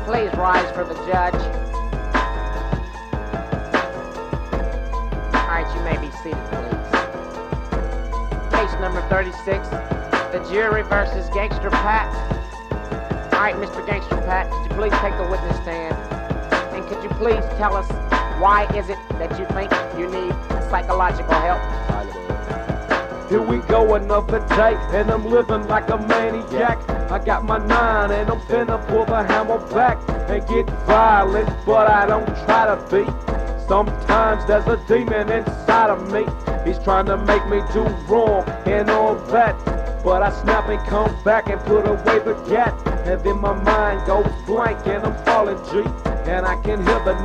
Please rise for the judge. Alright, you may be seated, please. Case number 36, the jury versus Gangster Pat. Alright, Mr. Gangster Pat, could you please take the witness stand? And could you please tell us why is it that you think you need psychological help? Here we go, another day, and I'm living like a maniac. I got my 9 and I'm finna pull the hammer back and get violent, but I don't try to be. Sometimes there's a demon inside of me. He's trying to make me do wrong and all that, but I snap and come back and put away the gat. And then my mind goes blank and I'm falling G. And I can hear the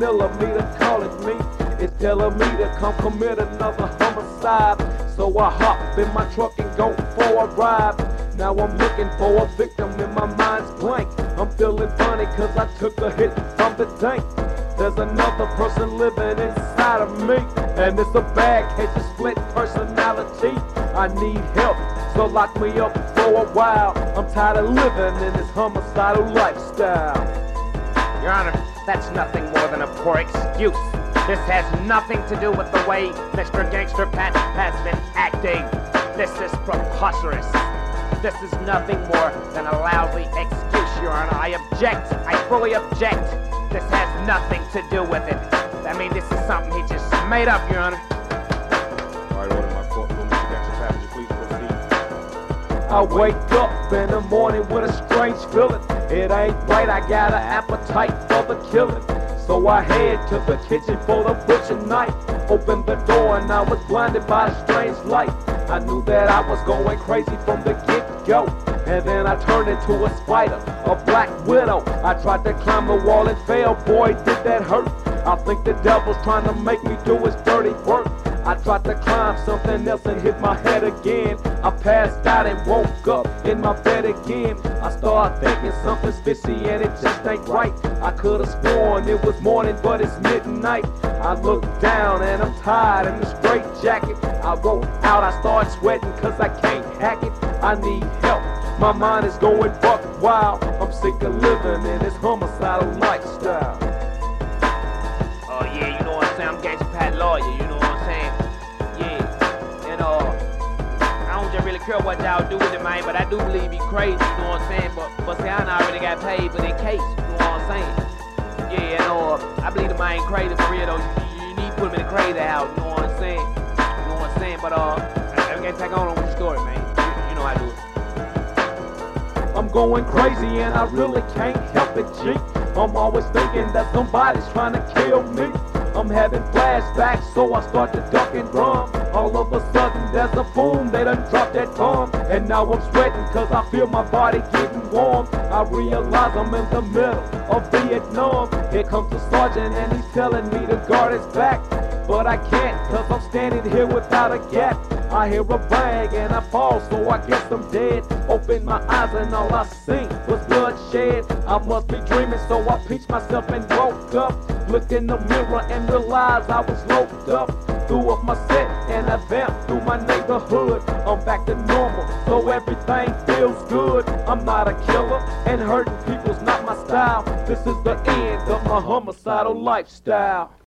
9mm calling me. It's telling me to come commit another homicide. So I hop in my truck and go for a ride. Now I'm looking for a victim and my mind's blank. I'm feeling funny cause I took a hit from the tank. There's another person living inside of me, and it's a bad case of split personality. I need help, so lock me up for a while. I'm tired of living in this homicidal lifestyle. Your Honor, that's nothing more than a poor excuse. This has nothing to do with the way Mr. Gangster Pat has been acting. This is preposterous. This is nothing more than a lousy excuse, Your Honor. I object. I fully object. This has nothing to do with it. I mean, this is something he just made up, Your Honor. All right, order my courtroom. Mr. Gangster Pat, would you please proceed? I wake up in the morning with a strange feeling. It ain't right, I got an appetite for the killing. So I head to the kitchen for the butcher knife. Opened the door and I was blinded by a strange light. I knew that I was going crazy from the get-go. And then I turned into a spider, a black widow. I tried to climb the wall and fell, boy, did that hurt. I think the devil's trying to make me do his dirty work. I tried to climb something else and hit my head again. I passed out and woke up in my bed again. I started thinking something's fishy and it just ain't right. I could've sworn it was morning, but it's midnight. I looked down and I'm tired in a straight jacket. I wrote out, I started sweating cause I can't hack it. I need help, my mind is going buck wild. I'm sick of living in this homicidal lifestyle. Oh yeah, you know what I'm saying? I'm Gangster Pat lawyer, you know what I'm saying? Yeah, and I don't just really care what y'all do with it, man, but I do believe he crazy, you know what I'm saying? But see, I already got paid for that case, you know what I'm saying? Yeah, and I believe the man crazy for real though. You need to put him in the crazy house, you know what I'm saying? You know what I'm saying? But I can't take on with the story, man. You know how I do it. I'm going crazy and I really can't help it, G. I'm always thinking that somebody's trying to kill me. I'm having flashbacks, so I start to duck and run. All of a sudden there's a boom, they done dropped that bomb. And now I'm sweating cause I feel my body getting warm. I realize I'm in the middle of Vietnam. Here comes the sergeant and he's telling me to guard his back. But I can't cause I'm standing here without a gap. I hear a bang and I fall, so I guess I'm dead. Open my eyes and all I see was bloodshed. I must be dreaming, so I pinched myself and woke up. Looked in the mirror and realized I was loped up. Threw up my set and I vamped through my neighborhood. I'm back to normal, so everything feels good. I'm not a killer and hurting people's not my style. This is the end of my homicidal lifestyle.